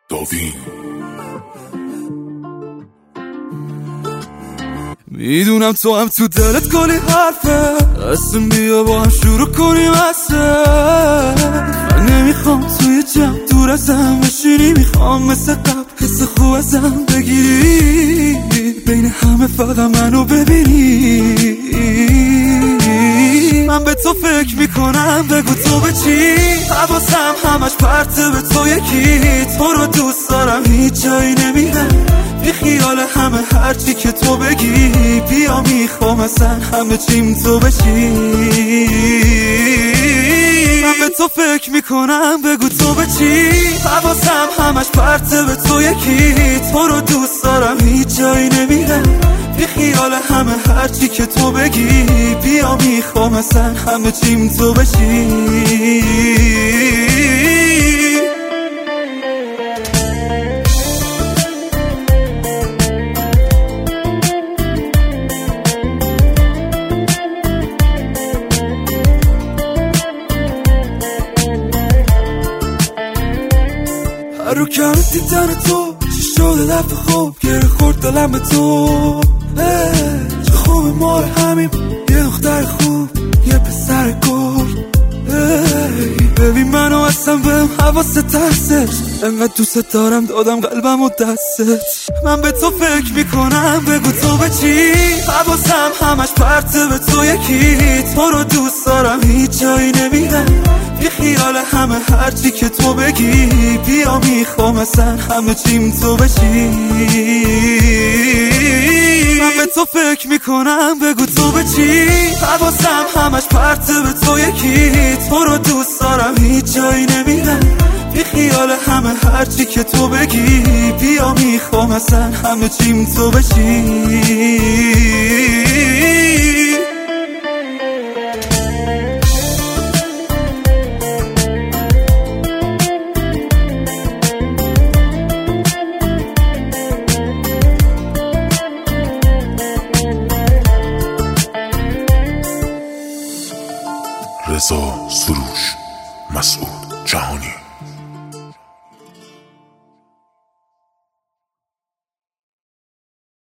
داوین میدونم تو هم تو دلت کلی حرفه، قسم بیا با هم شروع کنیم من نمیخوام توی جمع دور ازم بشینی، میخوام مثل قبل حس خوب ازم بگیری، بین همه فقط منو ببینی. من به تو فکر میکنم بگو تو به چی، حواسم همش پرته به تو یکی، تو رو دوست دارم هیچ جایی نمیرم، بی خیال همه هرچی که تو بگی، بیا میخوام اصلا همه چیم تو بشی. من به تو فکر میکنم بگو تو به چی، حواسم همش پرته به تو یکی، تو رو دوست دارم هیچ جایی نمیرم، بی خیال همه هرچی که تو بگی، بیا میخوام اصلا همه چیم تو بشی. رو کمت دیدن تو چی شده دفعه خوب گره خورد دلم به تو، چه خوبه ما همیم، یه دختر خوب یه پسر گل، ببین منو اصلا بهم حواست هستش، انقدر دوست دارم دادم قلبم و دستت. من به تو فکر میکنم بگو تو به چی، حواسم همش پرته به تو یکی، تو رو دوست دارم هیچ جایی نمیرم، بی خیال همه هرچی که تو بگی، بیا میخوام اصلا همه چیم تو بشی. من به تو فکر میکنم بگو تو به چی، حواسم همش پرته به تو یکی، تو رو دوست دارم هیچ جایی نمیرم، بی خیال همه هرچی که تو بگی، بیا میخوام اصلا همه چیم تو بشی. رضا سروش، مسعود جهانی.